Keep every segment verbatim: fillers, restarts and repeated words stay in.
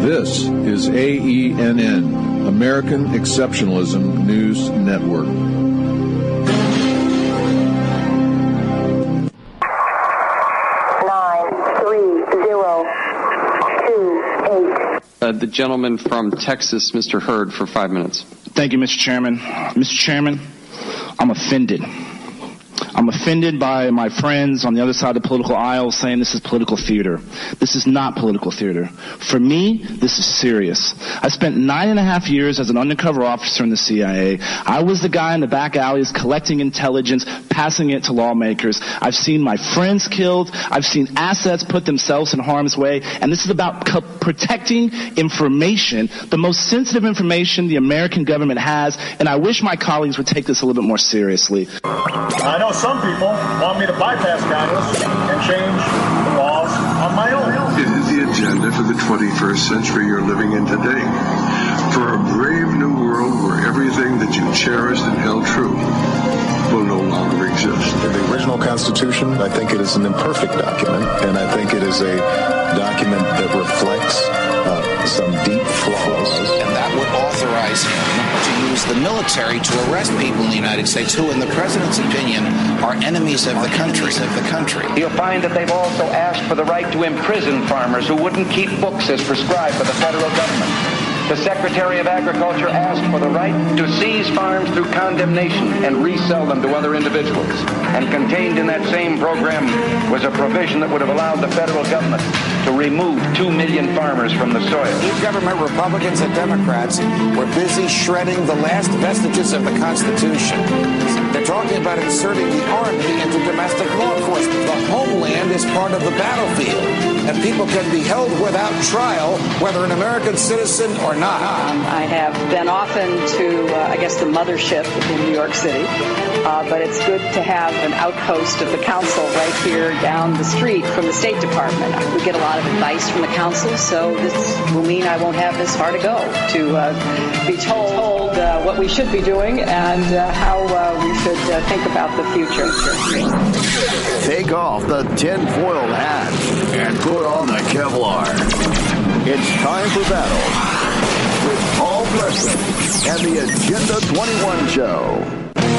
This is A E N N, American Exceptionalism News Network. Nine, three, zero, two, eight. Uh, the gentleman from Texas, Mister Hurd, for five minutes. Thank you, Mister Chairman. Mister Chairman, I'm offended. I'm offended by my friends on the other side of the political aisle saying this is political theater. This is not political theater. For me, this is serious. I spent nine and a half years as an undercover officer in the C I A. I was the guy in the back alleys collecting intelligence, passing it to lawmakers. I've seen my friends killed. I've seen assets put themselves in harm's way. And this is about co- protecting information, the most sensitive information the American government has. And I wish my colleagues would take this a little bit more seriously. I know some people want me to bypass Congress and change the laws on my own. It is the agenda for the twenty-first century you're living in today. For a brave new world where everything that you cherished and held true will no longer exist. The original Constitution, I think it is an imperfect document, and I think it is a document that reflects uh, some deep flaws. And that would authorize him to use the military to arrest people in the United States who, in the president's opinion, are enemies of the country. Of the country. You'll find that they've also asked for the right to imprison farmers who wouldn't keep books as prescribed by the federal government. The Secretary of Agriculture asked for the right to seize farms through condemnation and resell them to other individuals. And contained in that same program was a provision that would have allowed the federal government to remove two million farmers from the soil. New government, Republicans and Democrats, were busy shredding the last vestiges of the Constitution. They're talking about inserting the Army into domestic law enforcement. The homeland is part of the battlefield, and people can be held without trial, whether an American citizen or not. Um, I have been often to, uh, I guess, the mothership in New York City, uh, but it's good to have an outpost of the council right here down the street from the State Department. We get a lot of advice from the council, so this will mean I won't have this far to go to uh, be told uh, what we should be doing and uh, how uh, we should uh, think about the future. Take off the tinfoil hat and put on the Kevlar. It's time for battle with Paul Preston and the Agenda twenty-one Show.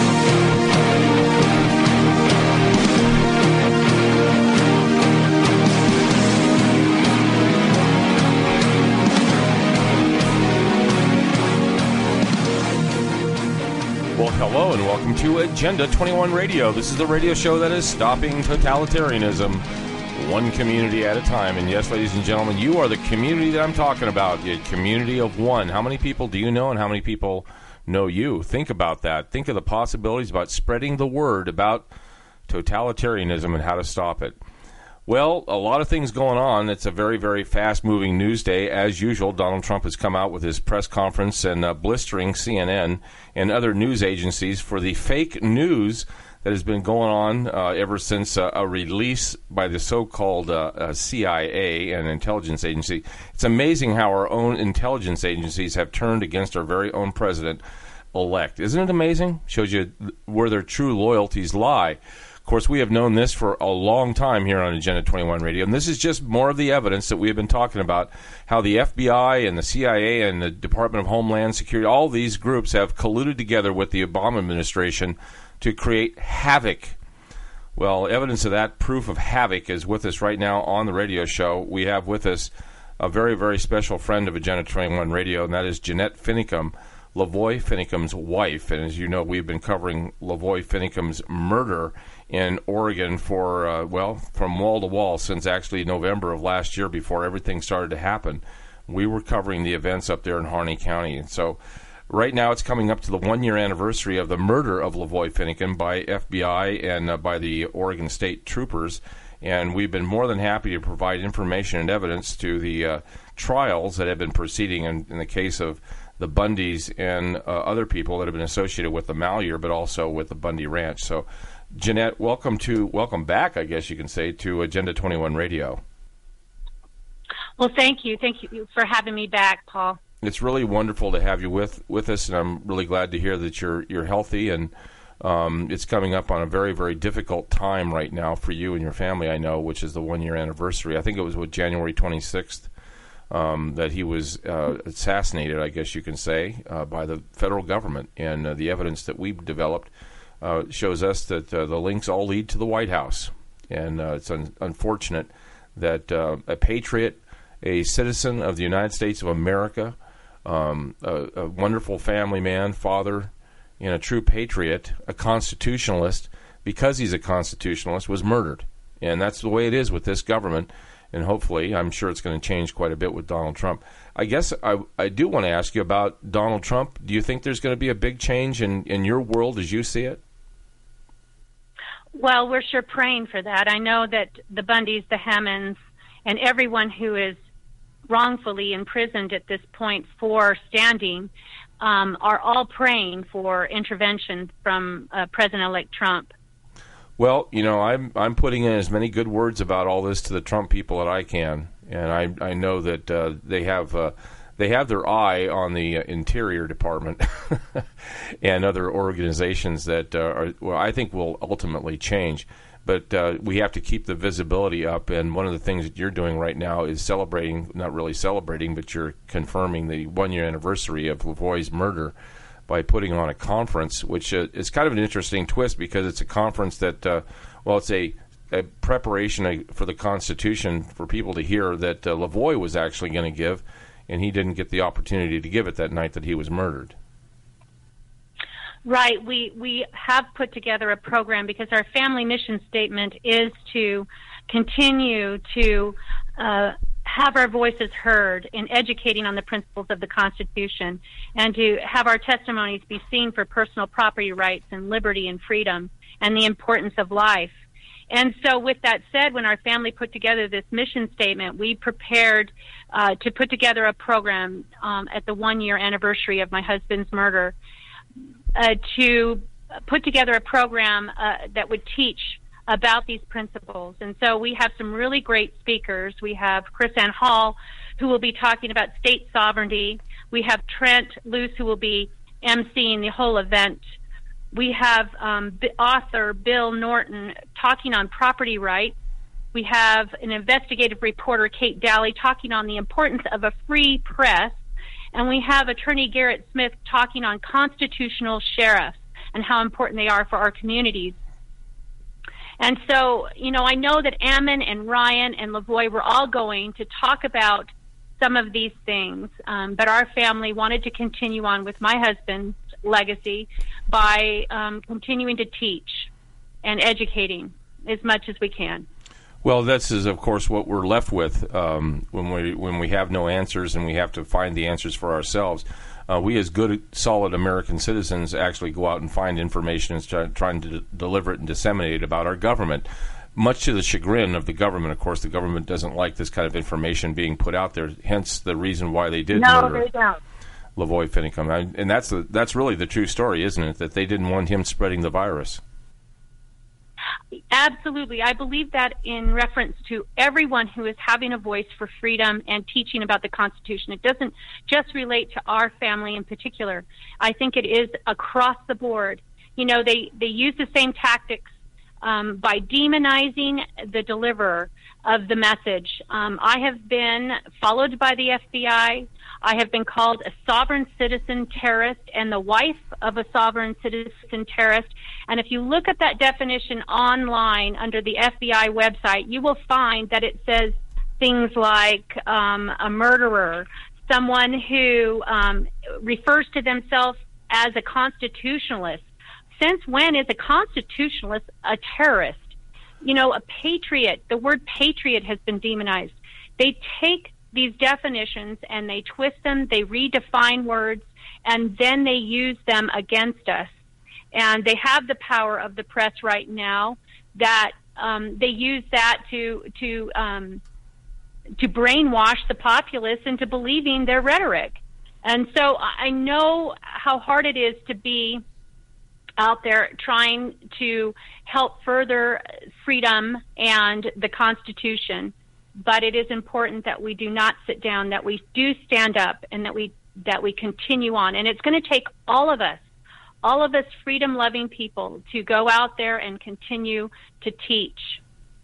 Well, hello and welcome to Agenda twenty-one Radio. This is the radio show that is stopping totalitarianism one community at a time. And yes, ladies and gentlemen, you are the community that I'm talking about, the community of one. How many people do you know and how many people know you? Think about that. Think of the possibilities about spreading the word about totalitarianism and how to stop it. Well, a lot of things going on. It's a very, very fast-moving news day. As usual, Donald Trump has come out with his press conference and uh, blistering C N N and other news agencies for the fake news that has been going on uh, ever since uh, a release by the so-called uh, uh, C I A, an intelligence agency. It's amazing how our own intelligence agencies have turned against our very own president-elect. Isn't it amazing? Shows you where their true loyalties lie. Of course, we have known this for a long time here on Agenda twenty-one Radio, and this is just more of the evidence that we have been talking about, how the F B I and the C I A and the Department of Homeland Security, all these groups have colluded together with the Obama administration to create havoc. Well, evidence of that, proof of havoc, is with us right now on the radio show. We have with us a very, very special friend of Agenda twenty-one Radio, and that is Jeanette Finicum, Lavoy Finicum's wife. And as you know, we've been covering Lavoy Finicum's murder in Oregon for, uh, well, from wall to wall since actually November of last year before everything started to happen. We were covering the events up there in Harney County. And so right now it's coming up to the one-year anniversary of the murder of Lavoy Finicum by F B I and uh, by the Oregon State Troopers. And we've been more than happy to provide information and evidence to the uh, trials that have been proceeding in, in the case of the Bundys and uh, other people that have been associated with the Malheur, but also with the Bundy Ranch. So, Jeanette, welcome to welcome back, I guess you can say, to Agenda twenty-one Radio. Well, thank you. Thank you for having me back, Paul. It's really wonderful to have you with, with us, and I'm really glad to hear that you're you're healthy. And um, it's coming up on a very, very difficult time right now for you and your family, I know, which is the one-year anniversary. I think it was, what, January twenty-sixth um, that he was uh, assassinated, I guess you can say, uh, by the federal government. And uh, the evidence that we've developed uh, shows us that uh, the links all lead to the White House. And uh, it's un- unfortunate that uh, a patriot, a citizen of the United States of America, um, a, a wonderful family man, father, and a true patriot, a constitutionalist, because he's a constitutionalist, was murdered. And that's the way it is with this government. And hopefully, I'm sure it's going to change quite a bit with Donald Trump. I guess I, I do want to ask you about Donald Trump. Do you think there's going to be a big change in, in your world as you see it? Well, we're sure praying for that. I know that the Bundys, the Hammonds, and everyone who is wrongfully imprisoned at this point for standing um, are all praying for intervention from uh, President-elect Trump. Well, you know, I'm I'm putting in as many good words about all this to the Trump people that I can, and I I know that uh, they have uh, they have their eye on the uh, Interior Department and other organizations that uh, are, well, I think will ultimately change. But uh, we have to keep the visibility up, and one of the things that you're doing right now is celebrating, not really celebrating, but you're confirming the one-year anniversary of Lavoie's murder by putting on a conference, which uh, is kind of an interesting twist because it's a conference that, uh, well, it's a, a preparation for the Constitution for people to hear that uh, Lavoie was actually going to give, and he didn't get the opportunity to give it that night that he was murdered. Right. We we have put together a program because our family mission statement is to continue to uh, have our voices heard in educating on the principles of the Constitution and to have our testimonies be seen for personal property rights and liberty and freedom and the importance of life. And so with that said, when our family put together this mission statement, we prepared uh, to put together a program um, at the one-year anniversary of my husband's murder uh, to put together a program uh, that would teach about these principles. And so we have some really great speakers. We have Chris Ann Hall, who will be talking about state sovereignty. We have Trent Luce, who will be emceeing the whole event. We have um, author Bill Norton talking on property rights. We have an investigative reporter, Kate Daly, talking on the importance of a free press. And we have attorney Garrett Smith talking on constitutional sheriffs and how important they are for our communities. And so, you know, I know that Ammon and Ryan and Lavoie were all going to talk about some of these things, um, but our family wanted to continue on with my husband's legacy by um, continuing to teach and educating as much as we can. Well, this is, of course, what we're left with um, when we when we have no answers and we have to find the answers for ourselves. Uh, we, as good, solid American citizens, actually go out and find information and start trying to d- deliver it and disseminate it about our government. Much to the chagrin of the government, of course, the government doesn't like this kind of information being put out there. Hence, the reason why they did no, murder they don't. Lavoie Finicum, and that's the, that's really the true story, isn't it? That they didn't want him spreading the virus. Absolutely. I believe that in reference to everyone who is having a voice for freedom and teaching about the Constitution. It doesn't just relate to our family in particular. I think it is across the board. You know, they, they use the same tactics um, by demonizing the deliverer of the message. Um, I have been followed by the F B I. I have been called a sovereign citizen terrorist and the wife of a sovereign citizen terrorist. And if you look at that definition online under the F B I website, you will find that it says things like um, a murderer, someone who um, refers to themselves as a constitutionalist. Since when is a constitutionalist a terrorist? You know, a patriot, the word patriot has been demonized. They take these definitions and they twist them, they redefine words, and then they use them against us. And they have the power of the press right now that um, they use that to to um, to brainwash the populace into believing their rhetoric. And so I know how hard it is to be out there trying to help further freedom and the Constitution. But it is important that we do not sit down, that we do stand up, and that we that we continue on. And it's going to take all of us, all of us freedom-loving people, to go out there and continue to teach.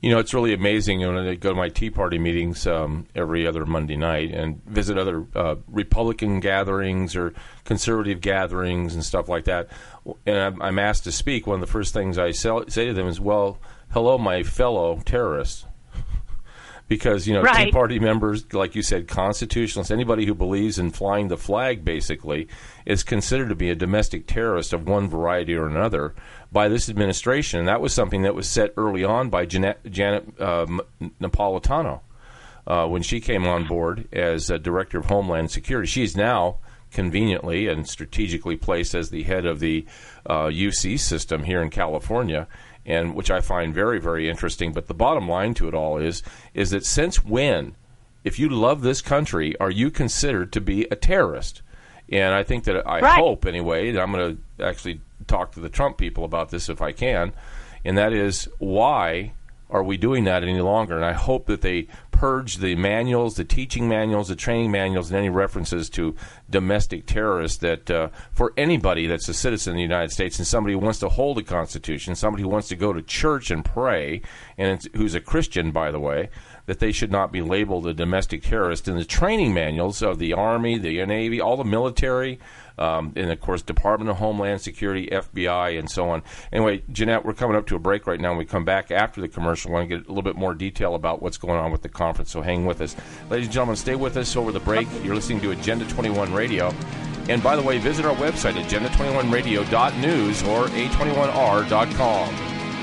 You know, it's really amazing when I go to my Tea Party meetings um, every other Monday night and visit other uh, Republican gatherings or conservative gatherings and stuff like that. And I'm, I'm asked to speak. One of the first things I say to them is, well, hello, my fellow terrorists. Because, you know, right. Tea Party members, like you said, constitutionalists, anybody who believes in flying the flag, basically, is considered to be a domestic terrorist of one variety or another by this administration. And that was something that was set early on by Janet, Janet uh, Napolitano uh, when she came on board as uh, Director of Homeland Security. She's now conveniently and strategically placed as the head of the uh, U C system here in California, and which I find very, very interesting. But the bottom line to it all is, is that since when, if you love this country, are you considered to be a terrorist? And I think that I right. hope, anyway, that I'm going to actually talk to the Trump people about this if I can, and that is, why are we doing that any longer? And I hope that they purge the manuals, the teaching manuals, the training manuals, and any references to domestic terrorists that uh, for anybody that's a citizen of the United States and somebody who wants to hold a constitution, somebody who wants to go to church and pray, and it's, who's a Christian, by the way, that they should not be labeled a domestic terrorist. In the training manuals of the Army, the Navy, all the military, um, and, of course, Department of Homeland Security, F B I, and so on. Anyway, Jeanette, we're coming up to a break right now. When we come back after the commercial, I want to get a little bit more detail about what's going on with the conference, so hang with us. Ladies and gentlemen, stay with us over the break. You're listening to Agenda twenty-one Radio. And, by the way, visit our website, agenda twenty-one radio dot news or a twenty-one r dot com.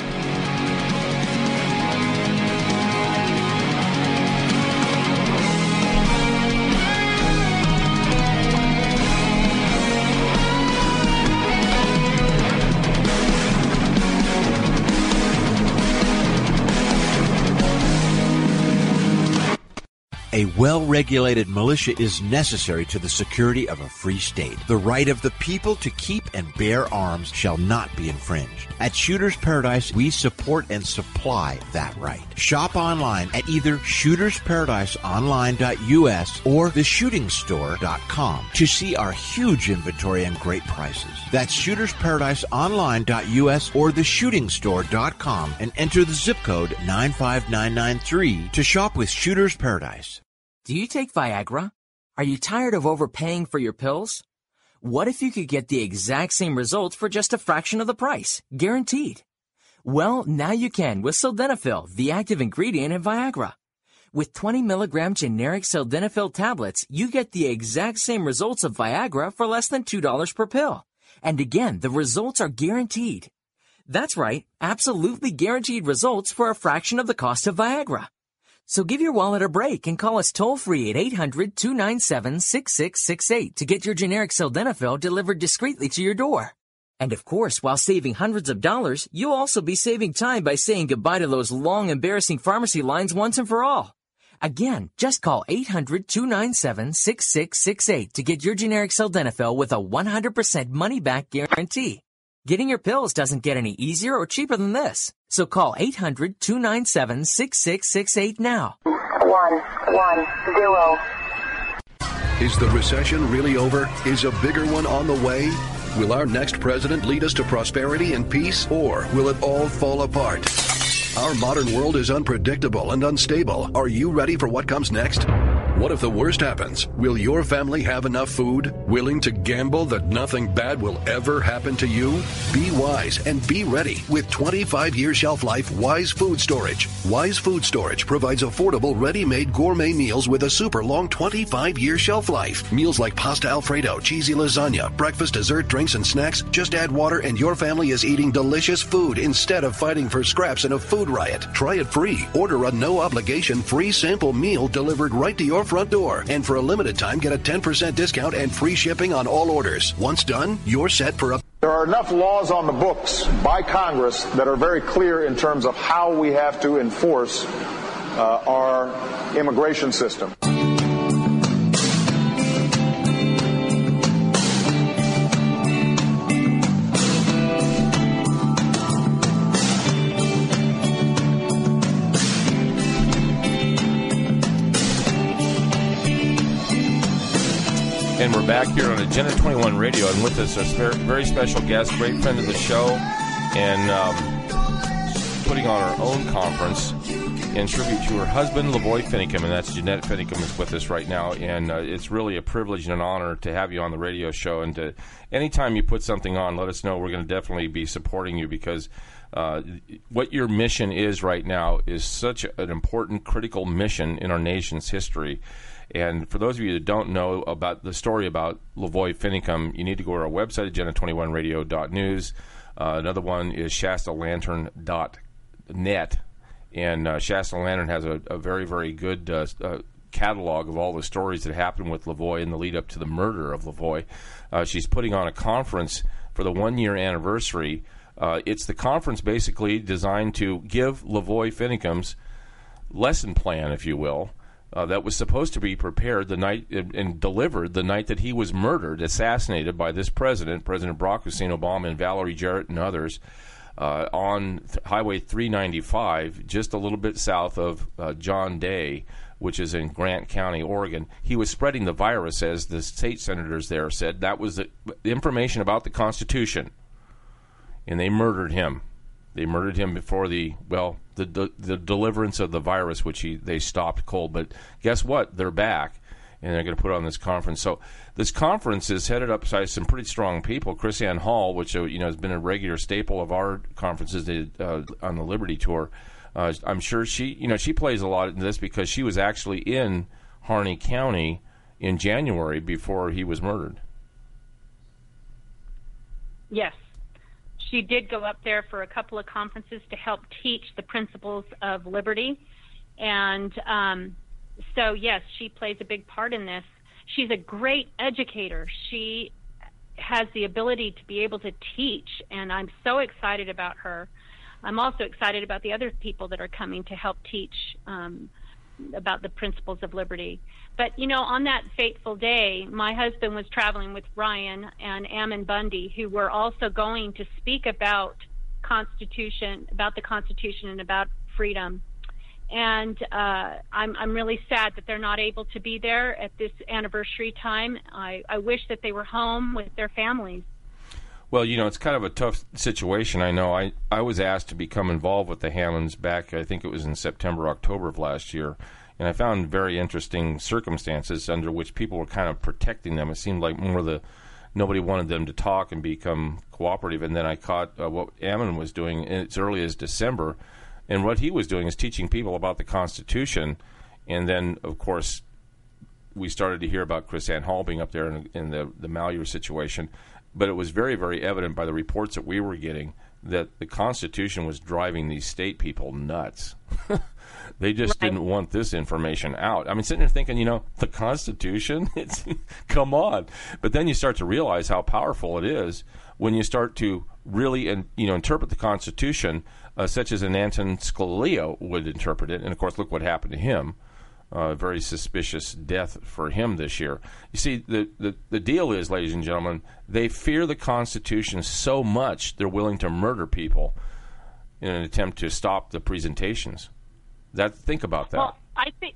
A well-regulated militia is necessary to the security of a free state. The right of the people to keep and bear arms shall not be infringed. At Shooters Paradise, we support and supply that right. Shop online at either shooters paradise online dot u s or the shooting store dot com to see our huge inventory and great prices. That's shooters paradise online dot u s or the shooting store dot com and enter the zip code nine five nine nine three to shop with Shooters Paradise. Do you take Viagra? Are you tired of overpaying for your pills? What if you could get the exact same results for just a fraction of the price? Guaranteed. Well, now you can with Sildenafil, the active ingredient in Viagra. With twenty milligram generic Sildenafil tablets, you get the exact same results of Viagra for less than two dollars per pill. And again, the results are guaranteed. That's right, absolutely guaranteed results for a fraction of the cost of Viagra. So give your wallet a break and call us toll-free at eight hundred, two nine seven, six six six eight to get your generic Sildenafil delivered discreetly to your door. And of course, while saving hundreds of dollars, you'll also be saving time by saying goodbye to those long, embarrassing pharmacy lines once and for all. Again, just call eight hundred, two nine seven, six six six eight to get your generic Sildenafil with a one hundred percent money-back guarantee. Getting your pills doesn't get any easier or cheaper than this. So call eight hundred, two nine seven, six six six eight now. One, one, zero. Is the recession really over? Is a bigger one on the way? Will our next president lead us to prosperity and peace, or will it all fall apart? Our modern world is unpredictable and unstable. Are you ready for what comes next? What if the worst happens? Will your family have enough food? Willing to gamble that nothing bad will ever happen to you? Be wise and be ready with twenty-five year shelf life Wise Food Storage. Wise Food Storage provides affordable, ready-made gourmet meals with a super long twenty-five year shelf life. Meals like pasta Alfredo, cheesy lasagna, breakfast, dessert, drinks, and snacks. Just add water and your family is eating delicious food instead of fighting for scraps in a food riot. Try it free. Order a no-obligation free sample meal delivered right to your front door. And for a limited time, get a ten percent discount and free shipping on all orders. Once done, you're set for a... There are enough laws on the books by Congress that are very clear in terms of how we have to enforce uh, our immigration system. And we're back here on Agenda twenty-one Radio, and with us our very special guest, great friend of the show, and um, putting on her own conference in tribute to her husband, Lavoy Finicum, and that's Jeanette Finicum is with us right now, and uh, it's really a privilege and an honor to have you on the radio show, and to, anytime you put something on, let us know. We're going to definitely be supporting you, because uh, what your mission is right now is such an important, critical mission in our nation's history. And for those of you that don't know about the story about Lavoy Finicum, you need to go to our website, agenda twenty-one radio dot news. Uh, another one is shasta lantern dot net. And uh, Shasta Lantern has a, a very, very good uh, uh, catalog of all the stories that happened with Lavoy in the lead up to the murder of Lavoy. Uh, she's putting on a conference for the one-year anniversary. Uh, it's the conference basically designed to give Lavoy Finicum's lesson plan, if you will, Uh, that was supposed to be prepared the night and, and delivered the night that he was murdered, assassinated by this president, President Barack Hussein Obama and Valerie Jarrett and others, uh, on th- Highway three ninety-five, just a little bit south of uh, John Day, which is in Grant County, Oregon. He was spreading the virus, as the state senators there said. That was the, the information about the Constitution, and they murdered him. They murdered him before the, well, the the, the deliverance of the virus, which he, they stopped cold. But guess what? They're back, and they're going to put on this conference. So this conference is headed up by some pretty strong people. KrisAnne Hall, which uh, you know has been a regular staple of our conferences uh, on the Liberty Tour. Uh, I'm sure she, you know, she plays a lot in this because she was actually in Harney County in January before he was murdered. Yes. She did go up there for a couple of conferences to help teach the principles of liberty. And um, so, yes, she plays a big part in this. She's a great educator. She has the ability to be able to teach, and I'm so excited about her. I'm also excited about the other people that are coming to help teach um, about the principles of liberty. But, you know, on that fateful day, my husband was traveling with Ryan and Ammon Bundy, who were also going to speak about Constitution, about the Constitution and about freedom. And uh, I'm, I'm really sad that they're not able to be there at this anniversary time. I, I wish that they were home with their families. Well, you know, it's kind of a tough situation. I know I, I was asked to become involved with the Hammonds back, I think it was in September, October of last year. And I found very interesting circumstances under which people were kind of protecting them. It seemed like more the nobody wanted them to talk and become cooperative. And then I caught uh, what Ammon was doing as early as December. And what he was doing is teaching people about the Constitution. And then, of course, we started to hear about KrisAnne Hall being up there in, in the, the Malheur situation. But it was very, very evident by the reports that we were getting that the Constitution was driving these state people nuts. They just right. didn't want this information out. I mean, sitting there thinking, you know, the Constitution, it's, come on. But then you start to realize how powerful it is when you start to really, and you know, interpret the Constitution uh, such as an Anton Scalia would interpret it. And, of course, look what happened to him. A uh, very suspicious death for him this year. You see, the, the, the deal is, ladies and gentlemen, they fear the Constitution so much they're willing to murder people in an attempt to stop the presentations. That think about that. Well, I think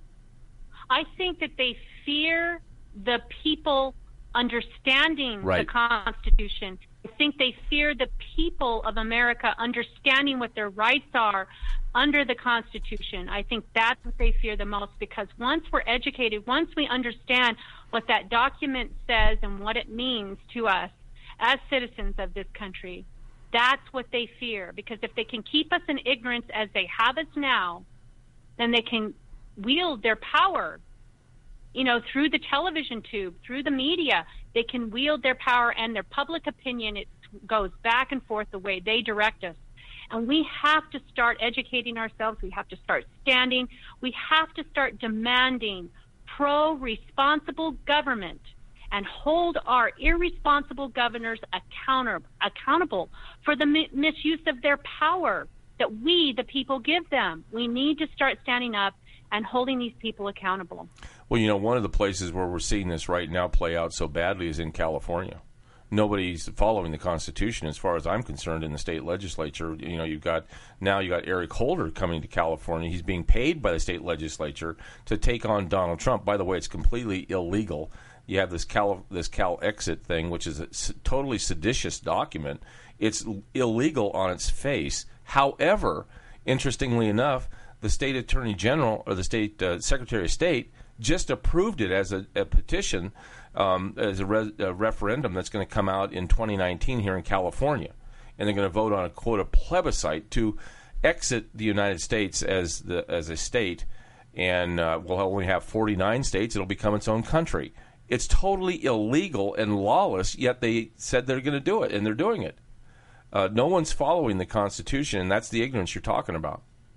I think that they fear the people understanding right. the Constitution. I think they fear the people of America understanding what their rights are under the Constitution. I think that's what they fear the most, because once we're educated, once we understand what that document says and what it means to us as citizens of this country, that's what they fear. Because if they can keep us in ignorance as they have us now, then they can wield their power, you know, through the television tube, through the media. They can wield their power and their public opinion. It goes back and forth the way they direct us. And we have to start educating ourselves. We have to start standing. We have to start demanding pro-responsible government and hold our irresponsible governors accountable, accountable for the mi- misuse of their power that we, the people, give them. We need to start standing up and holding these people accountable. Well, you know, one of the places where we're seeing this right now play out so badly is in California. Nobody's following the Constitution, as far as I'm concerned, in the state legislature. You know, you've got now you got Eric Holder coming to California. He's being paid by the state legislature to take on Donald Trump. By the way, it's completely illegal. You have this Cal this Cal Exit thing, which is a totally seditious document. It's illegal on its face. However, interestingly enough, the state attorney general or the state uh, secretary of state just approved it as a, a petition, um, as a, re- a referendum that's going to come out in twenty nineteen here in California. And they're going to vote on a, quote, a plebiscite to exit the United States as the as a state. And uh, we'll only have forty-nine states. It'll become its own country. It's totally illegal and lawless, yet they said they're going to do it, and they're doing it. Uh, no one's following the Constitution, and that's the ignorance you're talking about.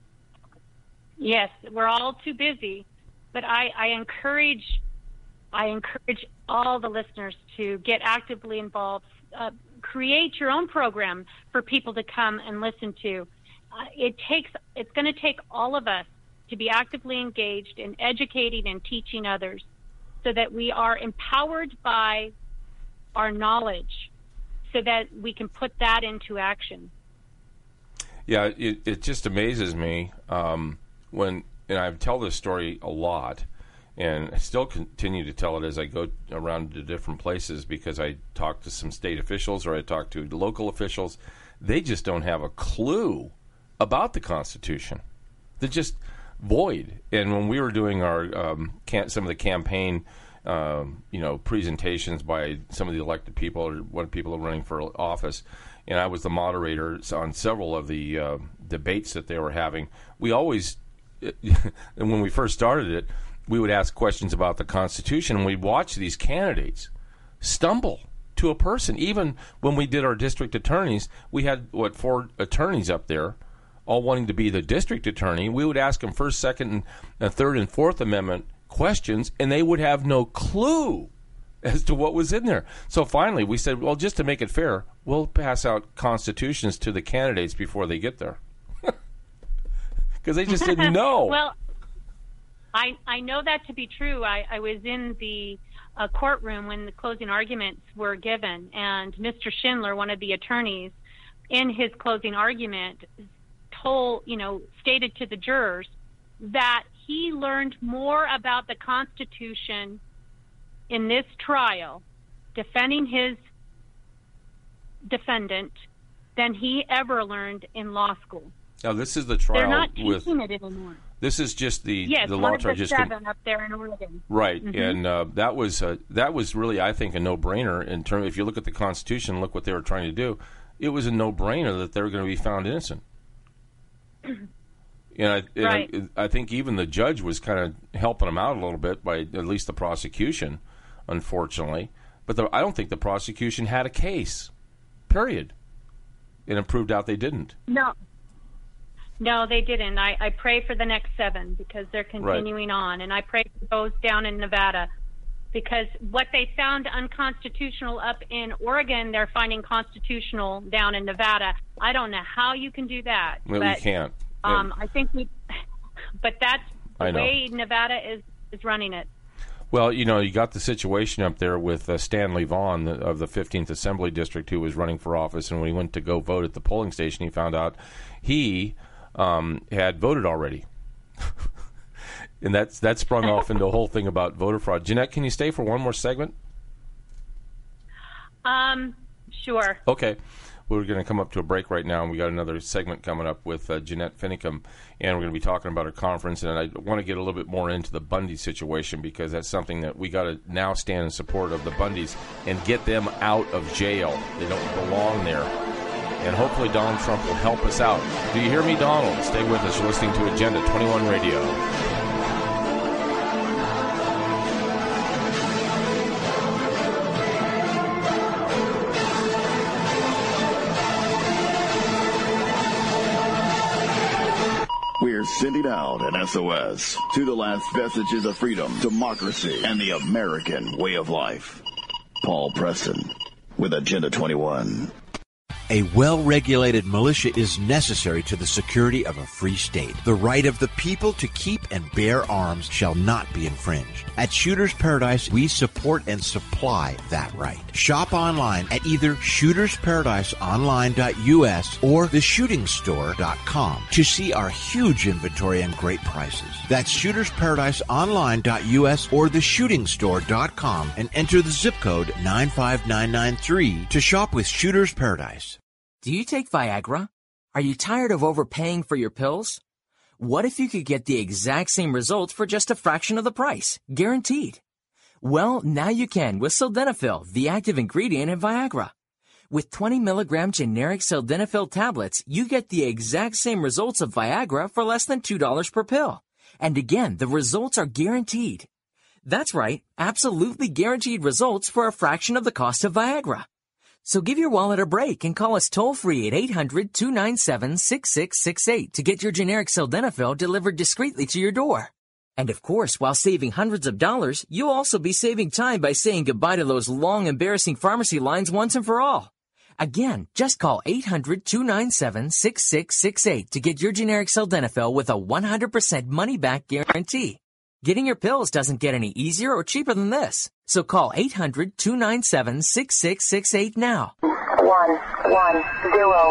Yes, we're all too busy, but I, I encourage I encourage all the listeners to get actively involved. Uh, create your own program for people to come and listen to. Uh, it takes it's going to take all of us to be actively engaged in educating and teaching others, so that we are empowered by our knowledge, so that we can put that into action. Yeah, it, it just amazes me um, when, and I tell this story a lot, and I still continue to tell it as I go around to different places, because I talk to some state officials or I talk to local officials. They just don't have a clue about the Constitution. They're just void. And when we were doing our um, can- some of the campaign, um, you know, presentations by some of the elected people or what people are running for office, and I was the moderator on several of the uh, debates that they were having, we always, and when we first started it, we would ask questions about the Constitution, and we'd watch these candidates stumble to a person. Even when we did our district attorneys, we had, what, four attorneys up there, all wanting to be the district attorney. We would ask them first, second, and third and fourth amendment questions, and they would have no clue as to what was in there. So finally we said, well, just to make it fair, we'll pass out constitutions to the candidates before they get there. Because they just didn't know. Well, I I know that to be true. I, I was in the uh, courtroom when the closing arguments were given, and Mister Schindler, one of the attorneys, in his closing argument, told, you know, stated to the jurors that he learned more about the Constitution in this trial, defending his defendant, than he ever learned in law school. Now, this is the trial. They're not with, teaching it anymore. This is just the yes, the one law of trial. the Just seven com- up there in Oregon. Right, Mm-hmm. and uh, that was uh, that was really, I think, a no-brainer in terms. If you look at the Constitution, look what they were trying to do. It was a no-brainer that they were going to be found innocent. And, I, and right. I, I think even the judge was kind of helping them out a little bit by at least the prosecution, unfortunately. But the, I don't think the prosecution had a case, period. And it proved out they didn't. No. No, they didn't. I, I pray for the next seven because they're continuing right. on. And I pray for those down in Nevada because what they found unconstitutional up in Oregon, they're finding constitutional down in Nevada. I don't know how you can do that. Well, but, you can't. Um, I think we, but that's the I know. way Nevada is, is running it. Well, you know, you got the situation up there with uh, Stanley Vaughn the, of the fifteenth Assembly District, who was running for office, and when he went to go vote at the polling station, he found out he um, had voted already. And that's that sprung off into a whole thing about voter fraud. Jeanette, can you stay for one more segment? Um, sure. Okay. We're going to come up to a break right now, and we got another segment coming up with uh, Jeanette Finicum, and we're going to be talking about her conference. And I want to get a little bit more into the Bundy situation because that's something that we got to now stand in support of the Bundys and get them out of jail. They don't belong there. And hopefully Donald Trump will help us out. Do you hear me, Donald? Stay with us. You're listening to Agenda twenty-one Radio. We're sending out an S O S to the last vestiges of freedom, democracy, and the American way of life. Paul Preston with Agenda twenty-one. A well-regulated militia is necessary to the security of a free state. The right of the people to keep and bear arms shall not be infringed. At Shooters Paradise, we support and supply that right. Shop online at either shooters paradise online dot U S or the shooting store dot com to see our huge inventory and great prices. That's shooters paradise online dot U S or the shooting store dot com and enter the zip code nine five nine nine three to shop with Shooters Paradise. Do you take Viagra? Are you tired of overpaying for your pills? What if you could get the exact same results for just a fraction of the price, guaranteed? Well, now you can with Sildenafil, the active ingredient in Viagra. With twenty milligram generic Sildenafil tablets, you get the exact same results of Viagra for less than two dollars per pill. And again, the results are guaranteed. That's right, absolutely guaranteed results for a fraction of the cost of Viagra. So give your wallet a break and call us toll-free at eight hundred, two nine seven, six six six eight to get your generic Sildenafil delivered discreetly to your door. And of course, while saving hundreds of dollars, you'll also be saving time by saying goodbye to those long, embarrassing pharmacy lines once and for all. Again, just call eight hundred, two nine seven, six six six eight to get your generic Sildenafil with a one hundred percent money-back guarantee. Getting your pills doesn't get any easier or cheaper than this. So call eight hundred, two nine seven, six six six eight now. One, one, zero.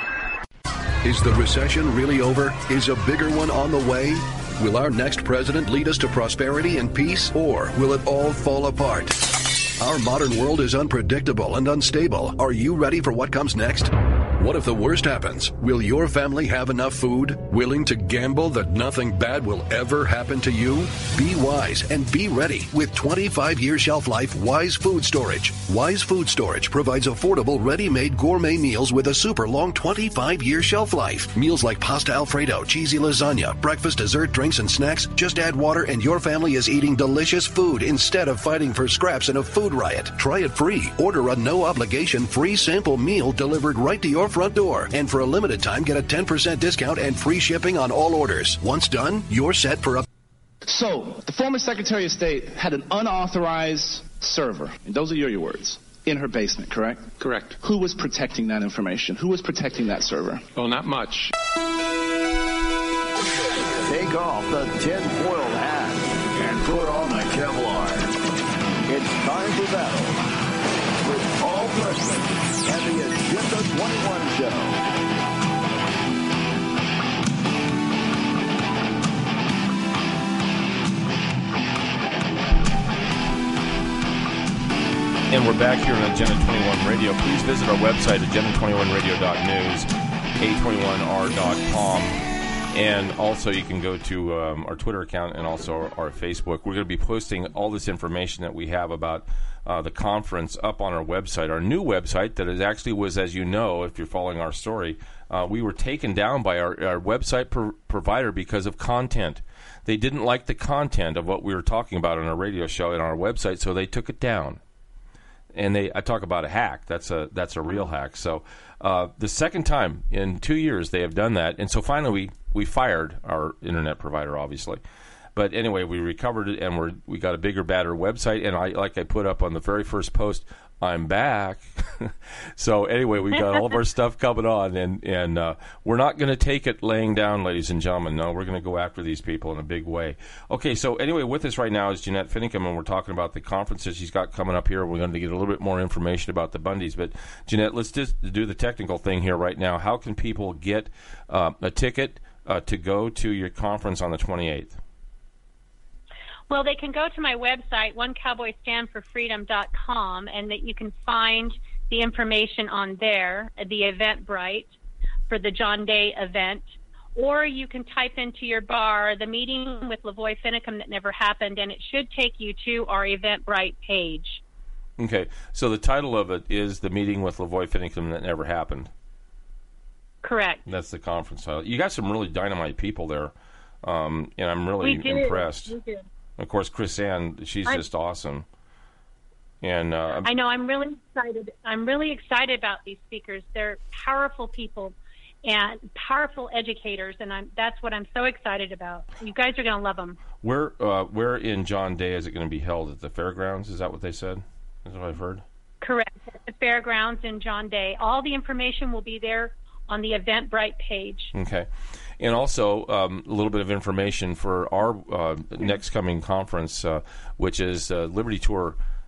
Is the recession really over? Is a bigger one on the way? Will our next president lead us to prosperity and peace, or will it all fall apart? Our modern world is unpredictable and unstable. Are you ready for what comes next? What if the worst happens? Will your family have enough food? Willing to gamble that nothing bad will ever happen to you? Be wise and be ready with twenty-five year shelf life Wise Food Storage. Wise Food Storage provides affordable, ready-made gourmet meals with a super long twenty-five year shelf life. Meals like pasta Alfredo, cheesy lasagna, breakfast, dessert, drinks, and snacks. Just add water and your family is eating delicious food instead of fighting for scraps in a food riot. Try it free. Order a no-obligation free sample meal delivered right to your front door. And for a limited time, get a ten percent discount and free shipping on all orders. Once done, you're set for a... So, the former Secretary of State had an unauthorized server, and those are your, your words, in her basement, correct? Correct. Who was protecting that information? Who was protecting that server? Well, not much. Take off the tinfoil hat and put on the Kevlar. It's time for battle with Paul Preston and the Agenda twenty-one Show. And we're back here on Agenda twenty-one Radio. Please visit our website, agenda twenty-one radio dot news, a twenty-one r dot com. And also you can go to um, our Twitter account and also our, our Facebook. We're going to be posting all this information that we have about uh, the conference up on our website. Our new website that is actually was, as you know, if you're following our story, uh, we were taken down by our, our website pro- provider because of content. They didn't like the content of what we were talking about on our radio show and our website, so they took it down. And they, I talk about a hack. That's a that's a real hack. So uh, the second time in two years they have done that, and so finally we, we fired our internet provider, obviously. But anyway, we recovered it, and we we got a bigger, badder website. And I like I put up on the very first post, I'm back. So anyway, we got all of our stuff coming on, and and uh, we're not going to take it laying down, ladies and gentlemen. No, we're going to go after these people in a big way. Okay, so anyway, with us right now is Jeanette Finicum, and we're talking about the conferences she's got coming up here. We're going to get a little bit more information about the Bundys. But Jeanette, let's just do the technical thing here right now. How can people get uh, a ticket uh, to go to your conference on the twenty-eighth? Well, they can go to my website, one cowboy stand for freedom dot com, and that you can find the information on there, the Eventbrite for the John Day event. Or you can type into your bar the meeting with Lavoy Finicum that never happened, and it should take you to our Eventbrite page. Okay, so the title of it is The Meeting with Lavoy Finicum That Never Happened. Correct. That's the conference title. You got some really dynamite people there, um, and I'm really we did. impressed. We did. Of course, Chris Ann, she's I'm, just awesome. And uh, I know. I'm really excited. I'm really excited about these speakers. They're powerful people and powerful educators, and I'm, that's what I'm so excited about. You guys are going to love them. Where, uh, where in John Day is it going to be held? At the fairgrounds? Is that what they said? Is that what I've heard? Correct. At the fairgrounds in John Day. All the information will be there on the Eventbrite page. Okay. And also um, a little bit of information for our uh, next coming conference, uh, which is uh, Liberty Tour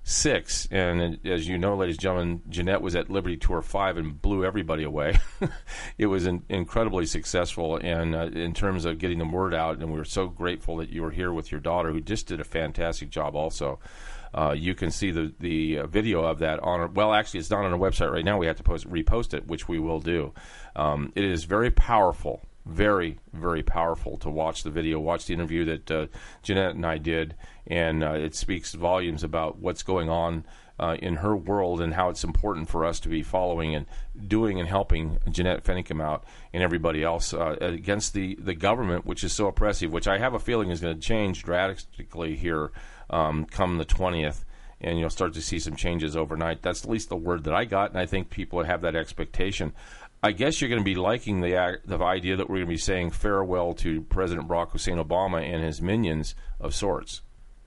six. And as you know, ladies and gentlemen, Jeanette was at Liberty Tour five and blew everybody away. It was in, incredibly successful and uh, in terms of getting the word out, and we were so grateful that you were here with your daughter, who just did a fantastic job also. Uh, you can see the, the uh, video of that on our, well, actually, it's not on our website right now. We have to post repost it, which we will do. Um, it is very powerful, very, very powerful to watch the video, watch the interview that uh, Jeanette and I did, and uh, it speaks volumes about what's going on uh, in her world and how it's important for us to be following and doing and helping Jeanette Finnecom out and everybody else uh, against the, the government, which is so oppressive, which I have a feeling is going to change drastically here um, come the twentieth. And you'll start to see some changes overnight. That's at least the word that I got, and I think people have that expectation. I guess you're going to be liking the, the idea that we're going to be saying farewell to President Barack Hussein Obama and his minions of sorts.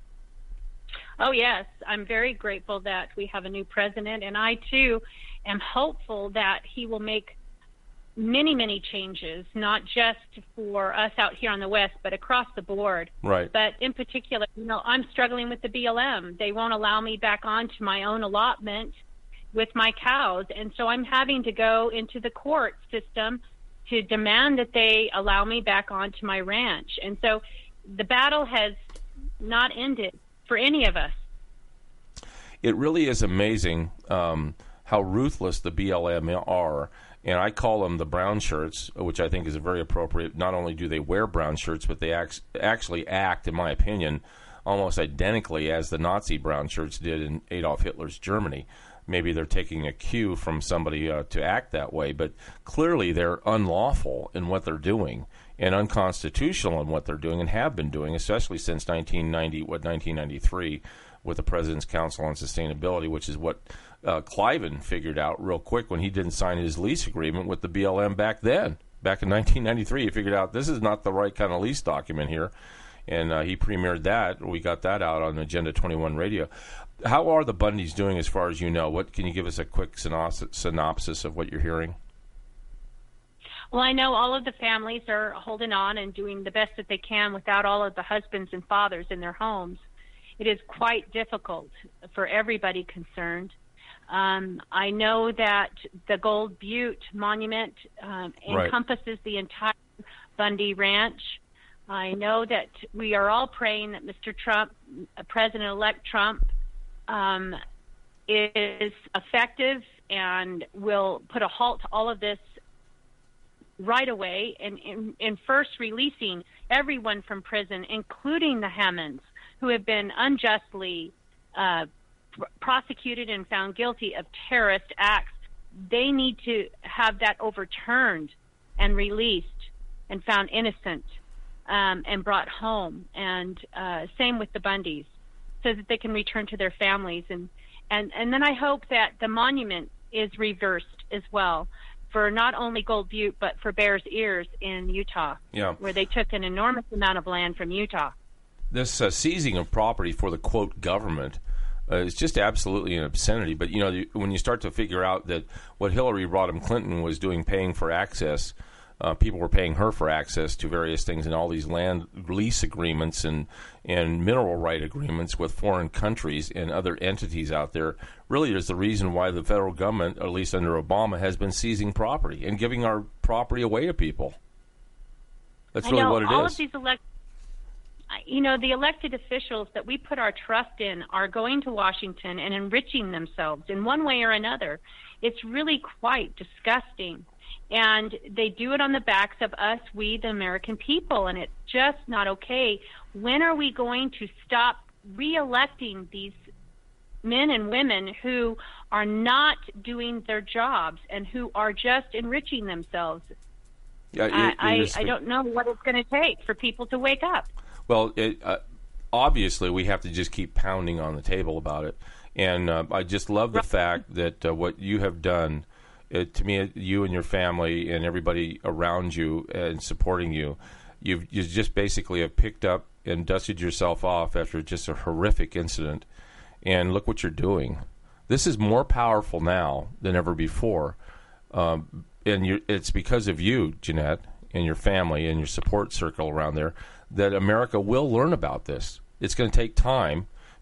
Oh, yes. I'm very grateful that we have a new president, and I, too, am hopeful that he will make many, many changes, not just for us out here on the West, but across the board. Right. But in particular, you know, I'm struggling with the B L M. They won't allow me back onto my own allotment with my cows, and so I'm having to go into the court system to demand that they allow me back onto my ranch. And so the battle has not ended for any of us. It really is amazing um, how ruthless the B L M are. And I call them the brown shirts, which I think is very appropriate. Not only do they wear brown shirts, but they act, actually act, in my opinion, almost identically as the Nazi brown shirts did in Adolf Hitler's Germany. Maybe they're taking a cue from somebody uh, to act that way, but clearly they're unlawful in what they're doing and unconstitutional in what they're doing and have been doing, especially since nineteen ninety, what, nineteen ninety-three, with the President's Council on Sustainability, which is what uh, Cliven figured out real quick when he didn't sign his lease agreement with the B L M back then. Back in nineteen ninety-three, he figured out this is not the right kind of lease document here, and uh, he premiered that. We got that out on Agenda twenty-one Radio. How are the Bundys doing as far as you know? What can you give us a quick synopsis, synopsis of what you're hearing? Well, I know all of the families are holding on and doing the best that they can without all of the husbands and fathers in their homes. It is quite difficult for everybody concerned. Um, I know that the Gold Butte Monument um, encompasses right. the entire Bundy Ranch. I know that we are all praying that Mister Trump, President-elect Trump, um, is effective and will put a halt to all of this right away, and, and, and first releasing everyone from prison, including the Hammonds, who have been unjustly uh, pr- prosecuted and found guilty of terrorist acts. They need to have that overturned and released and found innocent um, and brought home. And uh, same with the Bundys, so that they can return to their families. And, and, and then I hope that the monument is reversed as well, for not only Gold Butte, but for Bears Ears in Utah, yeah. where they took an enormous amount of land from Utah. This uh, seizing of property for the, quote, government uh, is just absolutely an obscenity. But, you know, you, when you start to figure out that what Hillary Rodham Clinton was doing, paying for access, uh, people were paying her for access to various things and all these land lease agreements and, and mineral right agreements with foreign countries and other entities out there, really is the reason why the federal government, at least under Obama, has been seizing property and giving our property away to people. That's really I know, what it all is. Of these elect- you know, the elected officials that we put our trust in are going to Washington and enriching themselves in one way or another. It's really quite disgusting. And they do it on the backs of us, we, the American people, and it's just not okay. When are we going to stop re-electing these men and women who are not doing their jobs and who are just enriching themselves? Yeah, it, I, it is, I, I don't know what it's going to take for people to wake up. Well, it, uh, obviously, we have to just keep pounding on the table about it. And uh, I just love the fact that uh, what you have done, it, to me, you and your family and everybody around you and supporting you, you've you just basically have picked up and dusted yourself off after just a horrific incident. And look what you're doing. This is more powerful now than ever before. Um, and you're, it's because of you, Jeanette, and your family and your support circle around there, that America will learn about this. It's going to take time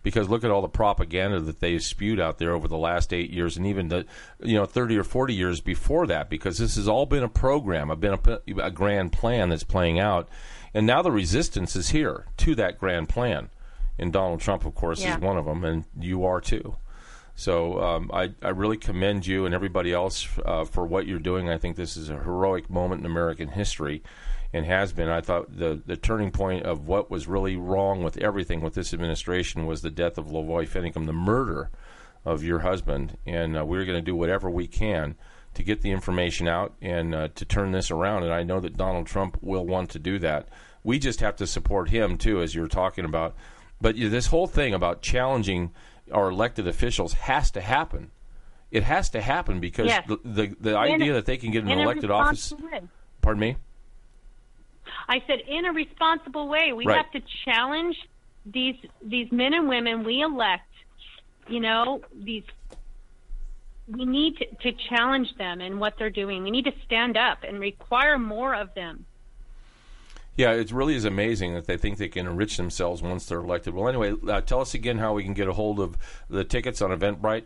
because look at all the propaganda that they've spewed out there over the last eight years and even the, you know, thirty or forty years before that, because this has all been a program, a, been a, a grand plan that's playing out. And now the resistance is here to that grand plan. And Donald Trump, of course, yeah. is one of them, and you are too. So um, I, I really commend you and everybody else uh, for what you're doing. I think this is a heroic moment in American history. And has been. I thought the, the turning point of what was really wrong with everything with this administration was the death of Lavoy Finicum, the murder of your husband. And uh, we're going to do whatever we can to get the information out and uh, to turn this around. And I know that Donald Trump will want to do that. We just have to support him, too, as you're talking about. But you know, this whole thing about challenging our elected officials has to happen. It has to happen because yes. the, the, the idea that they can get an elected office... Way. Pardon me? I said, in a responsible way, we right. have to challenge these these men and women we elect. You know, these we need to, to challenge them in what they're doing. We need to stand up and require more of them. Yeah, it really is amazing that they think they can enrich themselves once they're elected. Well, anyway, uh, tell us again how we can get a hold of the tickets on Eventbrite.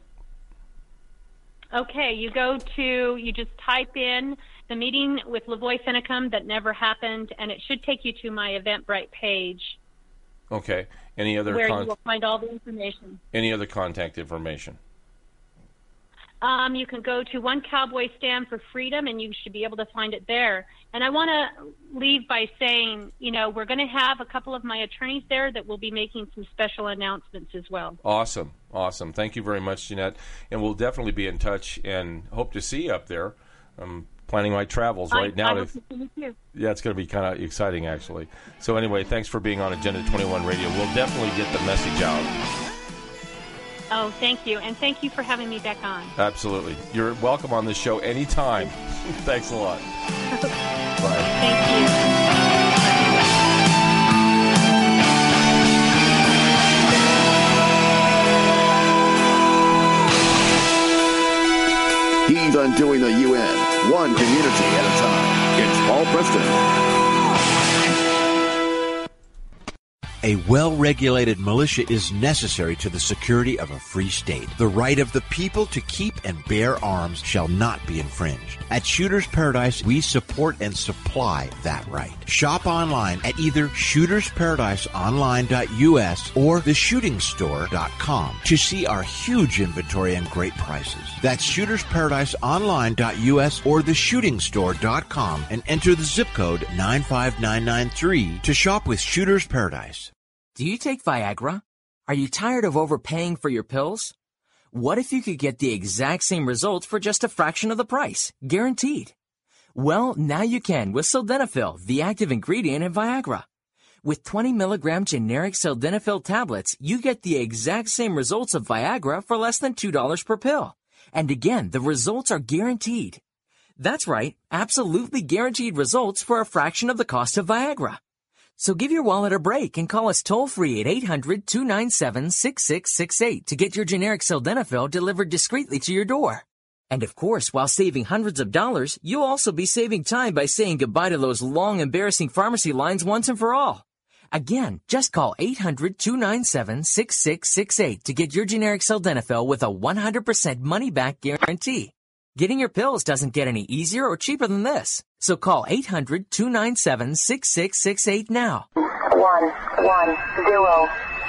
Okay, you go to, you just type in the meeting with Lavoy Finicum that never happened, and it should take you to my Eventbrite page. Okay. Any other where con- you will find all the information. Any other contact information? Um, you can go to One Cowboy Stand for Freedom, and you should be able to find it there. And I want to leave by saying, you know, we're going to have a couple of my attorneys there that will be making some special announcements as well. Awesome. Awesome. Thank you very much, Jeanette. And we'll definitely be in touch and hope to see you up there. I'm planning my travels right I, now. I to, see you too. Yeah, it's going to be kind of exciting, actually. So anyway, thanks for being on Agenda twenty-one Radio. We'll definitely get the message out. Oh, thank you. And thank you for having me back on. Absolutely. You're welcome on this show anytime. Thanks a lot. Bye. Thank you. He's undoing the U N, one community at a time. It's Paul Preston. A well-regulated militia is necessary to the security of a free state. The right of the people to keep and bear arms shall not be infringed. At Shooters Paradise, we support and supply that right. Shop online at either shooters paradise online dot U S or the shooting store dot com to see our huge inventory and great prices. That's shooters paradise online dot U S or the shooting store dot com and enter the zip code nine five nine nine three to shop with Shooters Paradise. Do you take Viagra? Are you tired of overpaying for your pills? What if you could get the exact same results for just a fraction of the price? Guaranteed. Well, now you can with Sildenafil, the active ingredient in Viagra. With twenty milligram generic Sildenafil tablets, you get the exact same results of Viagra for less than two dollars per pill. And again, the results are guaranteed. That's right, absolutely guaranteed results for a fraction of the cost of Viagra. So give your wallet a break and call us toll-free at eight hundred, two nine seven, six six six eight to get your generic Sildenafil delivered discreetly to your door. And of course, while saving hundreds of dollars, you'll also be saving time by saying goodbye to those long, embarrassing pharmacy lines once and for all. Again, just call eight hundred, two nine seven, six six six eight to get your generic Sildenafil with a one hundred percent money-back guarantee. Getting your pills doesn't get any easier or cheaper than this. So call eight hundred, two nine seven, six six six eight now. One, one, zero.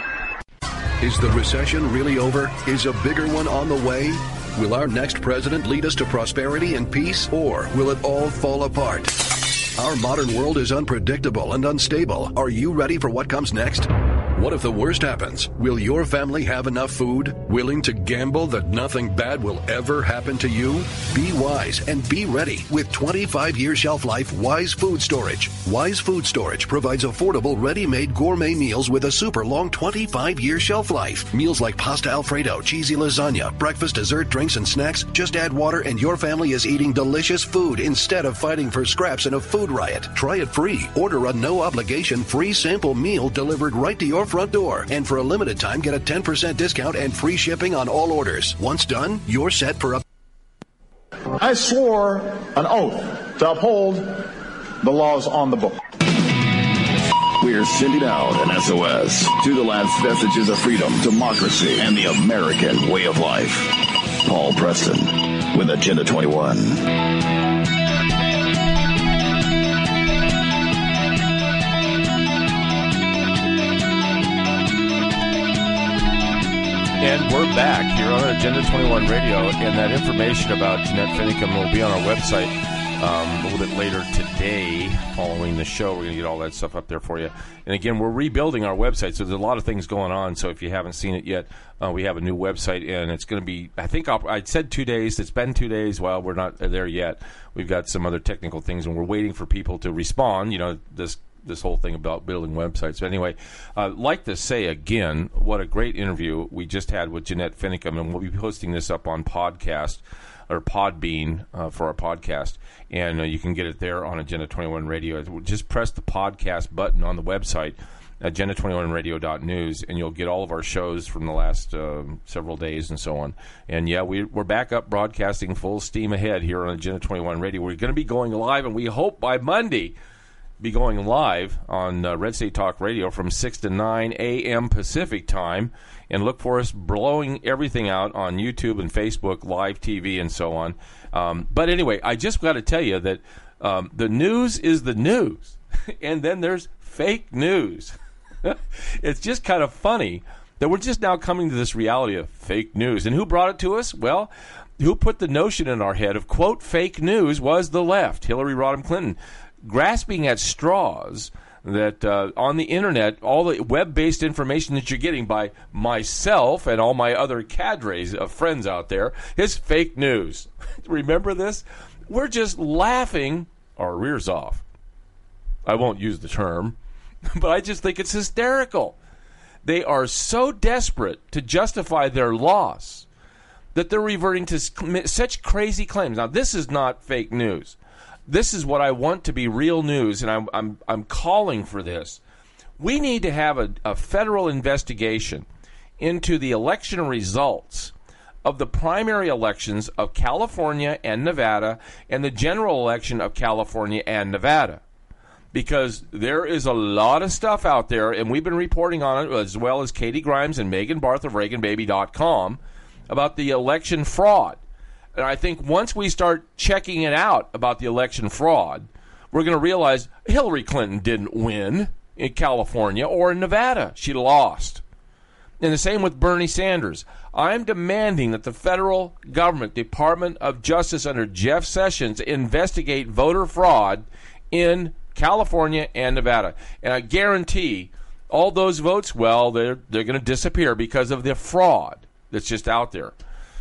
Is the recession really over? Is a bigger one on the way? Will our next president lead us to prosperity and peace, or will it all fall apart? Our modern world is unpredictable and unstable. Are you ready for what comes next? What if the worst happens? Will your family have enough food? Willing to gamble that nothing bad will ever happen to you? Be wise and be ready with twenty-five year shelf life Wise Food Storage. Wise Food Storage provides affordable, ready-made gourmet meals with a super long twenty-five year shelf life. Meals like pasta Alfredo, cheesy lasagna, breakfast, dessert, drinks, and snacks. Just add water and your family is eating delicious food instead of fighting for scraps in a food riot. Try it free. Order a no-obligation free sample meal delivered right to your front door. And for a limited time, get a ten percent discount and free shipping on all orders. Once done, you're set for a... I swore an oath to uphold the laws on the book. We're sending out an S O S to the last vestiges of freedom, democracy, and the American way of life. Paul Preston with Agenda twenty-one. And we're back here on Agenda twenty-one Radio, and that information about Jeanette Finicum will be on our website um, a little bit later today following the show. We're going to get all that stuff up there for you. And again, we're rebuilding our website, so there's a lot of things going on. So if you haven't seen it yet, uh, we have a new website, and it's going to be, I think I'll, I said two days. It's been two days. Well, we're not there yet. We've got some other technical things, and we're waiting for people to respond. You know, this this whole thing about building websites. But anyway, I'd uh, like to say again, what a great interview we just had with Jeanette Finicum, and we'll be posting this up on podcast or Podbean uh, for our podcast, and uh, you can get it there on Agenda twenty-one Radio. Just press the podcast button on the website, agenda twenty-one radio dot news, and you'll get all of our shows from the last uh, several days and so on. And yeah, we, we're back up broadcasting full steam ahead here on Agenda twenty-one Radio. We're going to be going live, and we hope by Monday be going live on uh, Red State Talk Radio from six to nine a.m. Pacific time, and look for us blowing everything out on YouTube and Facebook, live T V, and so on. Um, but anyway, I just got to tell you that um, the news is the news, and then there's fake news. It's just kind of funny that we're just now coming to this reality of fake news. And who brought it to us? Well, who put the notion in our head of, quote, fake news was the left, Hillary Rodham Clinton, grasping at straws that uh, on the internet, all the web-based information that you're getting by myself and all my other cadres of friends out there is fake news. Remember this? We're just laughing our rears off. I won't use the term, but I just think it's hysterical. They are so desperate to justify their loss that they're reverting to such crazy claims. Now, this is not fake news. This is what I want to be real news, and I'm I'm I'm calling for this. We need to have a, a federal investigation into the election results of the primary elections of California and Nevada and the general election of California and Nevada. Because there is a lot of stuff out there, and we've been reporting on it, as well as Katie Grimes and Megan Barth of Reagan Baby dot com, about the election fraud. And I think once we start checking it out about the election fraud, we're going to realize Hillary Clinton didn't win in California or in Nevada. She lost. And the same with Bernie Sanders. I'm demanding that the federal government, Department of Justice under Jeff Sessions, investigate voter fraud in California and Nevada. And I guarantee all those votes, well, they're, they're going to disappear because of the fraud that's just out there.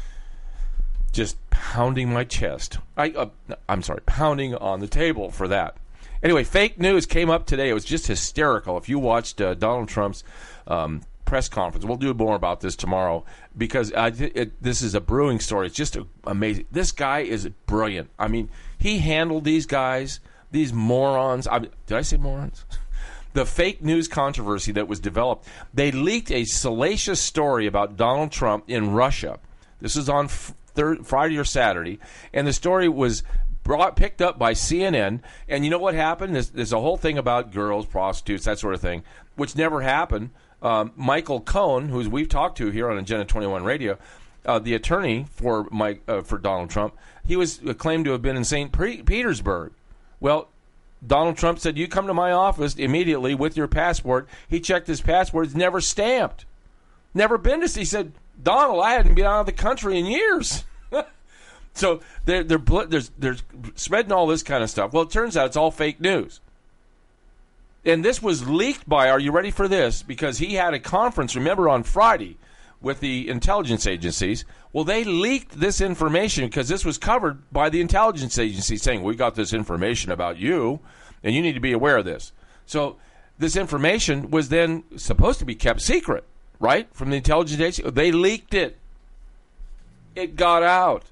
Just pounding my chest. I, uh, I'm sorry, pounding on the table for that. Anyway, fake news came up today. It was just hysterical. If you watched uh, Donald Trump's um, press conference, we'll do more about this tomorrow because I, it, this is a brewing story. It's just amazing. This guy is brilliant. I mean, he handled these guys, these morons. I, did I say morons? The fake news controversy that was developed. They leaked a salacious story about Donald Trump in Russia. This is on f- Third, Friday or Saturday, and the story was brought picked up by C N N. And you know what happened? There's, there's a whole thing about girls, prostitutes, that sort of thing, which never happened. Um, Michael Cohen, who we've talked to here on Agenda twenty-one Radio, uh, the attorney for Mike uh, for Donald Trump, he was claimed to have been in Saint Petersburg. Well, Donald Trump said, "You come to my office immediately with your passport." He checked his passport; it's never stamped, never been to. He said, "Donald, I hadn't been out of the country in years." So they're, they're, they're, they're spreading all this kind of stuff. Well, it turns out it's all fake news. And this was leaked by, are you ready for this? Because he had a conference, remember, on Friday with the intelligence agencies. Well, they leaked this information because this was covered by the intelligence agency saying, we got this information about you, and you need to be aware of this. So this information was then supposed to be kept secret, right, from the intelligence agency. They leaked it. It got out.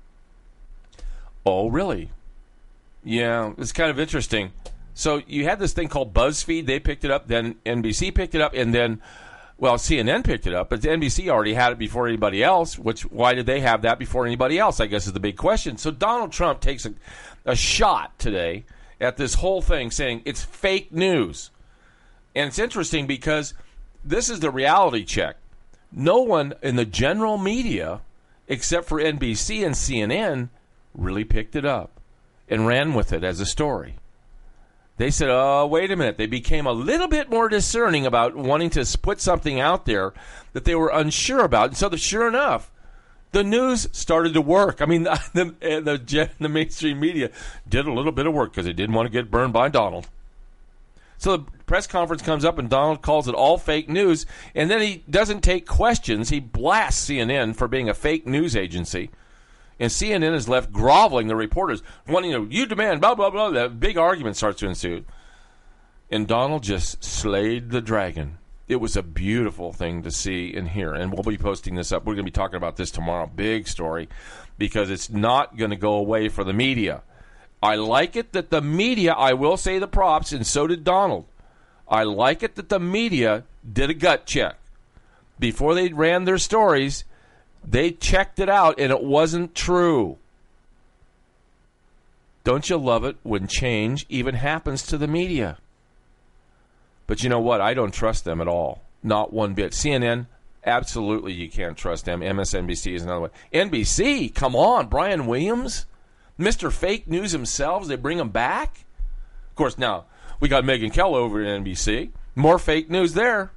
Oh, really? Yeah, it's kind of interesting. So you had this thing called BuzzFeed. They picked it up. Then N B C picked it up. And then, well, C N N picked it up. But N B C already had it before anybody else. Which, why did they have that before anybody else, I guess, is the big question. So Donald Trump takes a, a shot today at this whole thing saying it's fake news. And it's interesting because this is the reality check. No one in the general media, except for N B C and C N N, really picked it up and ran with it as a story. They said, oh, wait a minute. They became a little bit more discerning about wanting to put something out there that they were unsure about. And so, the, sure enough, the news started to work. I mean, the, the, the, the mainstream media did a little bit of work because they didn't want to get burned by Donald. So the press conference comes up and Donald calls it all fake news, and then he doesn't take questions. He blasts C N N for being a fake news agency. And C N N is left groveling the reporters, wanting to, you demand, blah, blah, blah. That big argument starts to ensue. And Donald just slayed the dragon. It was a beautiful thing to see and hear. And we'll be posting this up. We're going to be talking about this tomorrow. Big story. Because it's not going to go away for the media. I like it that the media, I will say the props, and so did Donald. I like it that the media did a gut check. Before they ran their stories, they checked it out, and it wasn't true. Don't you love it when change even happens to the media? But you know what? I don't trust them at all. Not one bit. C N N, absolutely you can't trust them. M S N B C is another one. N B C, come on. Brian Williams, Mister Fake News himself, they bring him back? Of course, now, we got Megyn Kelly over at N B C. More fake news there.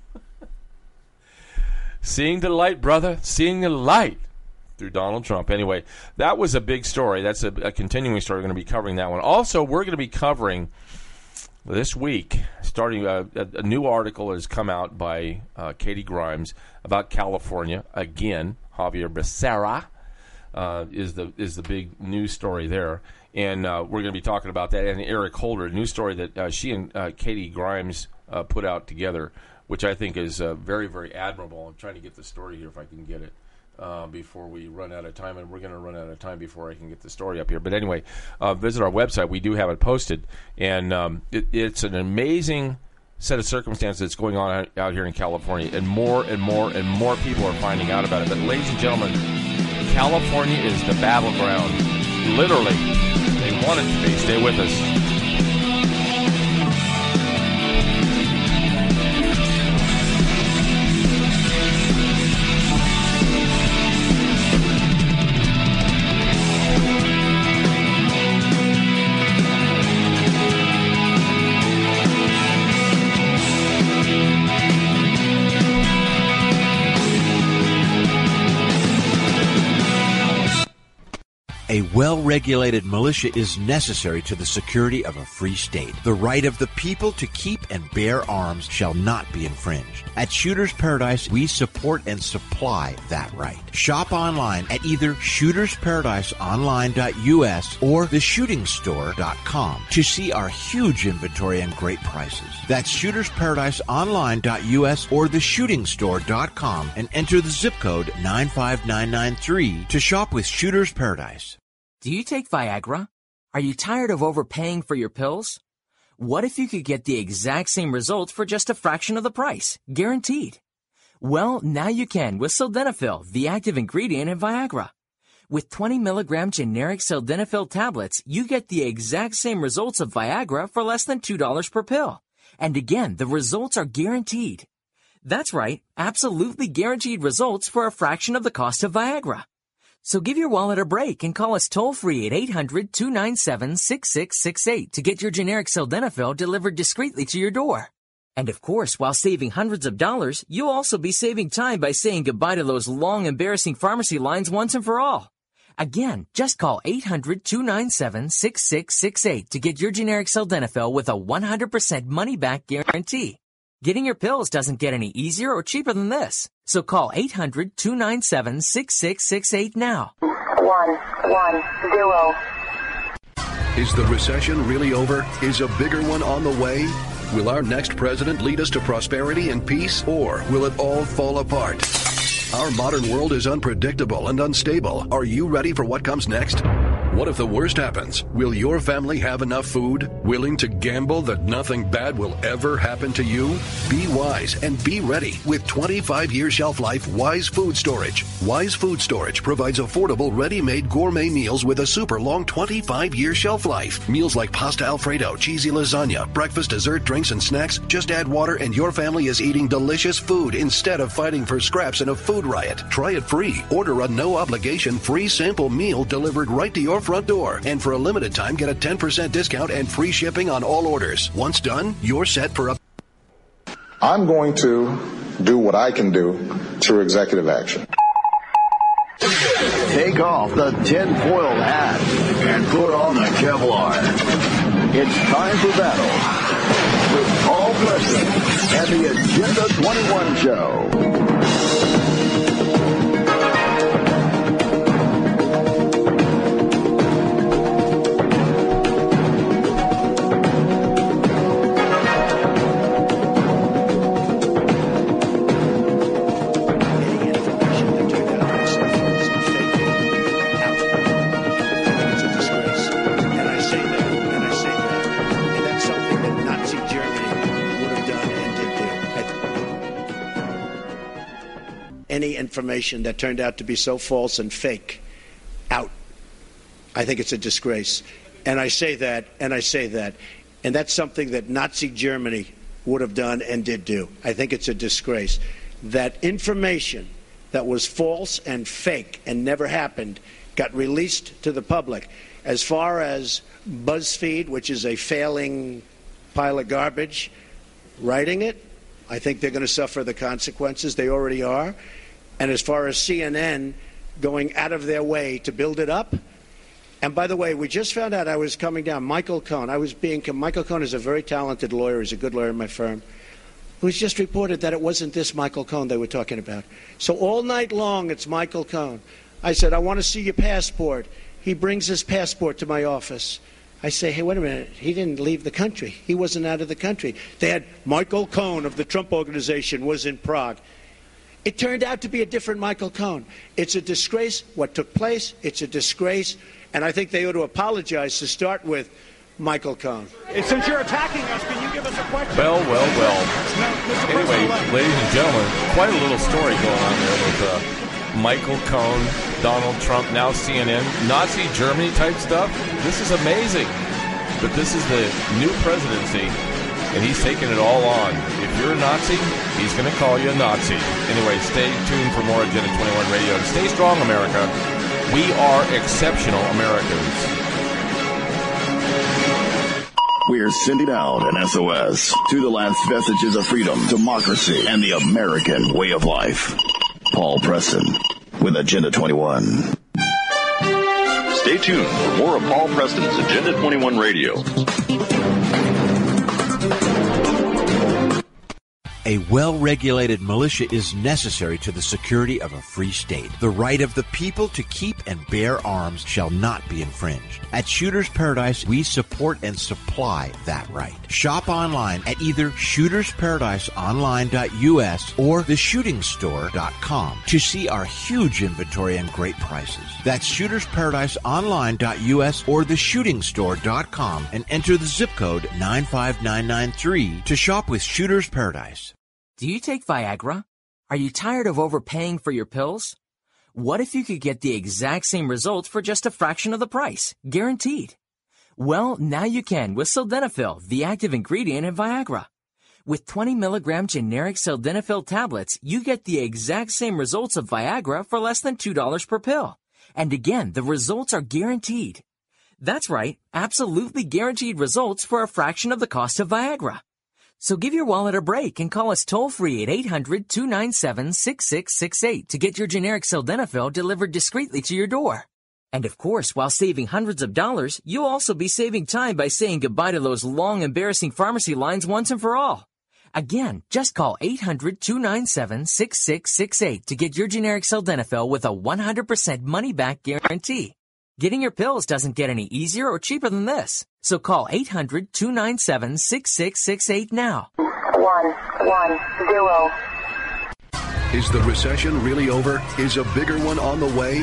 Seeing the light, brother. Seeing the light through Donald Trump. Anyway, that was a big story. That's a, a continuing story. We're going to be covering that one. Also, we're going to be covering this week, starting uh, a, a new article has come out by uh, Katie Grimes about California. Again, Javier Becerra uh, is the is the big news story there. And uh, we're going to be talking about that. And Eric Holder, a news story that uh, she and uh, Katie Grimes uh, put out together, which I think is uh, very, very admirable. I'm trying to get the story here if I can get it uh, before we run out of time. And we're going to run out of time before I can get the story up here. But anyway, uh, visit our website. We do have it posted. And um, it, it's an amazing set of circumstances that's going on out, out here in California. And more and more and more people are finding out about it. But ladies and gentlemen, California is the battleground. Literally. They want it to be. Stay with us. A well-regulated militia is necessary to the security of a free state. The right of the people to keep and bear arms shall not be infringed. At Shooters Paradise, we support and supply that right. Shop online at either shooters paradise online dot U S or the shooting store dot com to see our huge inventory and great prices. That's shooters paradise online dot U S or the shooting store dot com and enter the zip code nine five nine nine three to shop with Shooters Paradise. Do you take Viagra? Are you tired of overpaying for your pills? What if you could get the exact same results for just a fraction of the price? Guaranteed. Well, now you can with Sildenafil, the active ingredient in Viagra. With twenty milligram generic Sildenafil tablets, you get the exact same results of Viagra for less than two dollars per pill. And again, the results are guaranteed. That's right, absolutely guaranteed results for a fraction of the cost of Viagra. So give your wallet a break and call us toll-free at eight hundred, two nine seven, six six six eight to get your generic Sildenafil delivered discreetly to your door. And of course, while saving hundreds of dollars, you'll also be saving time by saying goodbye to those long, embarrassing pharmacy lines once and for all. Again, just call eight hundred, two nine seven, six six six eight to get your generic Sildenafil with a one hundred percent money-back guarantee. Getting your pills doesn't get any easier or cheaper than this. So call eight hundred, two nine seven, six six six eight now. One, one, zero. Is the recession really over? Is a bigger one on the way? Will our next president lead us to prosperity and peace, or will it all fall apart? Our modern world is unpredictable and unstable. Are you ready for what comes next? What if the worst happens? Will your family have enough food? Willing to gamble that nothing bad will ever happen to you? Be wise and be ready with twenty-five year shelf life Wise Food Storage. Wise Food Storage provides affordable, ready-made gourmet meals with a super long twenty-five year shelf life. Meals like pasta Alfredo, cheesy lasagna, breakfast, dessert, drinks, and snacks. Just add water and your family is eating delicious food instead of fighting for scraps in a food riot. Try it free. Order a no-obligation free sample meal delivered right to your front door. And for a limited time, get a ten percent discount and free shipping on all orders. Once done, you're set for a... I'm going to do what I can do through executive action. Take off the tinfoil hat and put on the Kevlar. It's time for battle with Paul Preston and the Agenda twenty-one Show. Any information that turned out to be so false and fake out. I think it's a disgrace. And I say that, and I say that, and that's something that Nazi Germany would have done and did do. I think it's a disgrace. That information that was false and fake and never happened got released to the public. As far as BuzzFeed, which is a failing pile of garbage, writing it, I think they're going to suffer the consequences. They already are. And as far as C N N going out of their way to build it up, and by the way, we just found out I was coming down, Michael Cohen, I was being, Michael Cohen is a very talented lawyer, he's a good lawyer in my firm. It was just reported that it wasn't this Michael Cohen they were talking about. So all night long, it's Michael Cohen. I said, I want to see your passport. He brings his passport to my office. I say, hey, wait a minute. He didn't leave the country. He wasn't out of the country. They had Michael Cohen of the Trump Organization was in Prague. It turned out to be a different Michael Cohen. It's a disgrace what took place. It's a disgrace. And I think they ought to apologize to start with Michael Cohen. Since you're attacking us, can you give us a question? Well, well, well. Anyway, ladies and gentlemen, quite a little story going on there with uh, Michael Cohen, Donald Trump, now C N N, Nazi Germany type stuff. This is amazing. But this is the new presidency, and he's taking it all on. If you're a Nazi, he's going to call you a Nazi. Anyway, stay tuned for more Agenda twenty-one Radio. And stay strong, America. We are exceptional Americans. We're sending out an S O S to the last vestiges of freedom, democracy, and the American way of life. Paul Preston with Agenda twenty-one. Stay tuned for more of Paul Preston's Agenda twenty-one Radio. A well-regulated militia is necessary to the security of a free state. The right of the people to keep and bear arms shall not be infringed. At Shooters Paradise, we support and supply that right. Shop online at either shooters paradise online dot U S or the shooting store dot com to see our huge inventory and great prices. That's shooters paradise online dot U S or the shooting store dot com and enter the zip code nine five nine nine three to shop with Shooters Paradise. Do you take Viagra? Are you tired of overpaying for your pills? What if you could get the exact same results for just a fraction of the price? Guaranteed. Well, now you can with Sildenafil, the active ingredient in Viagra. With twenty milligram generic Sildenafil tablets, you get the exact same results of Viagra for less than two dollars per pill. And again, the results are guaranteed. That's right, absolutely guaranteed results for a fraction of the cost of Viagra. So give your wallet a break and call us toll-free at eight hundred, two nine seven, six six six eight to get your generic Sildenafil delivered discreetly to your door. And of course, while saving hundreds of dollars, you'll also be saving time by saying goodbye to those long, embarrassing pharmacy lines once and for all. Again, just call eight hundred, two nine seven, six six six eight to get your generic Sildenafil with a one hundred percent money-back guarantee. Getting your pills doesn't get any easier or cheaper than this. So call eight hundred, two nine seven, six six six eight now. One, one, zero. Is the recession really over? Is a bigger one on the way?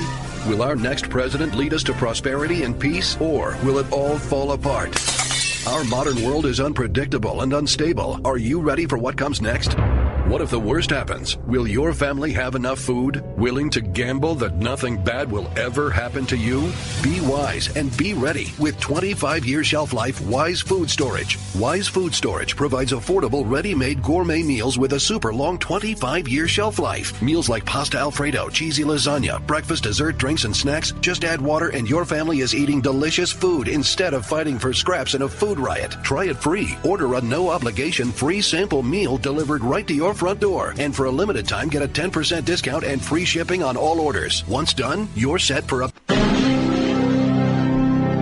Will our next president lead us to prosperity and peace, or will it all fall apart? Our modern world is unpredictable and unstable. Are you ready for what comes next? What if the worst happens? Will your family have enough food? Willing to gamble that nothing bad will ever happen to you? Be wise and be ready with twenty-five year shelf life Wise Food Storage. Wise Food Storage provides affordable, ready-made gourmet meals with a super long twenty-five year shelf life. Meals like pasta Alfredo, cheesy lasagna, breakfast, dessert, drinks, and snacks. Just add water and your family is eating delicious food instead of fighting for scraps in a food riot. Try it free. Order a no-obligation free sample meal delivered right to your front door. And for a limited time, get a ten percent discount and free shipping on all orders. Once done, you're set for a...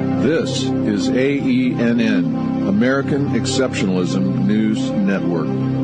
This is A E N N, American Exceptionalism News Network.